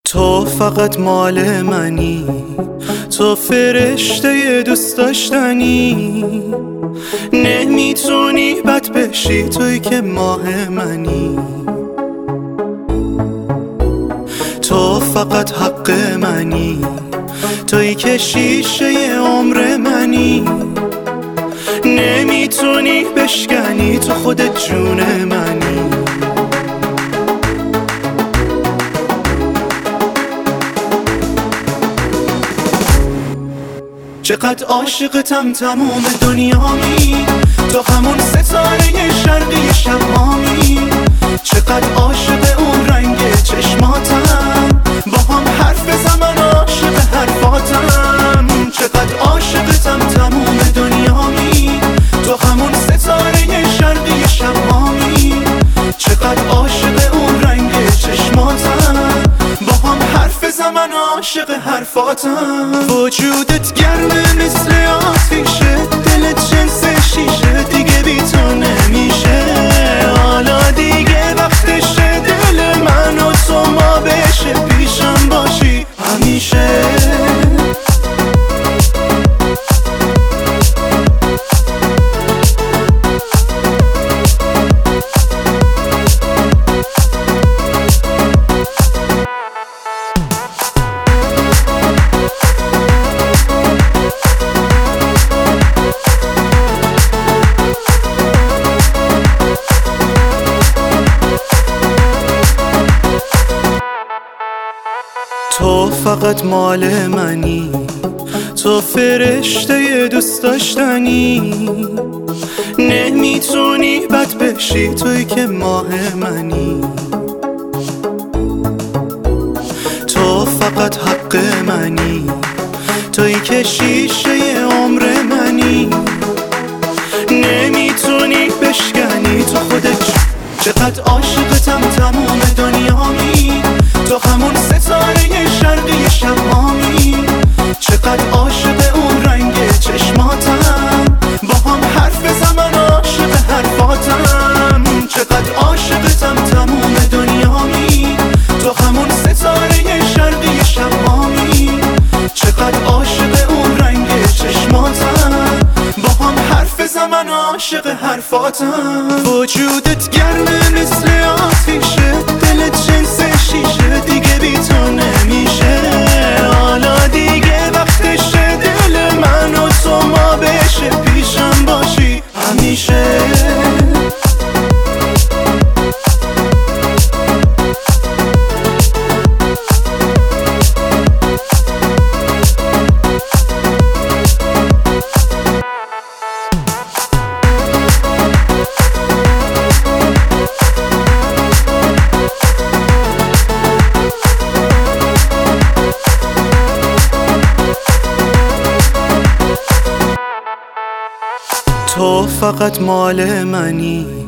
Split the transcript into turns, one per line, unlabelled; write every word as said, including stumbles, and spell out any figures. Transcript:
تو فقط مال منی، تو فرشته دوست داشتنی، نمیتونی بد بشی توی که ماه منی. تو فقط حق منی، توی که شیشه عمر منی، نمیتونی بشکنی تو خودت جون منی. چقدر عاشقتم تموم دنیامی، تو همون ستاره شرقی شبامی. چقدر عاشق اون رنگ چشماتم، با هم حرف بزن من عاشق حرفاتم. چقدر عاشقتم تموم دنیامی، تو همون ستاره شرقی شبامی. چقدر عاشق اون رنگ چشماتم، با هم حرف بزن من عاشق حرفاتم. وجودت گرمه مثل آتیشه، دلت جنس شیشه، دیگه بی تو نمیشه. حالا دیگه وقتشه دل من و تو ما بشه، پیشم باشی همیشه. تو فقط مال منی، تو فرشته دوست داشتنی، نمیتونی بد بشی توی که ماه منی. تو فقط حق منی، توی که شیشه عمر منی، نمیتونی بشکنی تو خودت. چقدر عاشقتم تموم دنیامی، تو همون ستاره شرقی شبامی. چقدر عاشق اون رنگ چشماتم، با هم حرف بزن من عاشق حرفاتم. چقدر عاشقتم تموم دنیامی، تو همون ستاره شرقی شبامی. چقدر عاشق اون رنگ چشماتم، با هم حرف بزن من عاشق حرفاتم. وجودت گرمه مثل آتیشه، دلت جنس شیشه، دیگه بی تو نمیشه. حالا دیگه وقتشه دل من و تو ما بشه، پیشم باشی همیشه. تو فقط مال منی،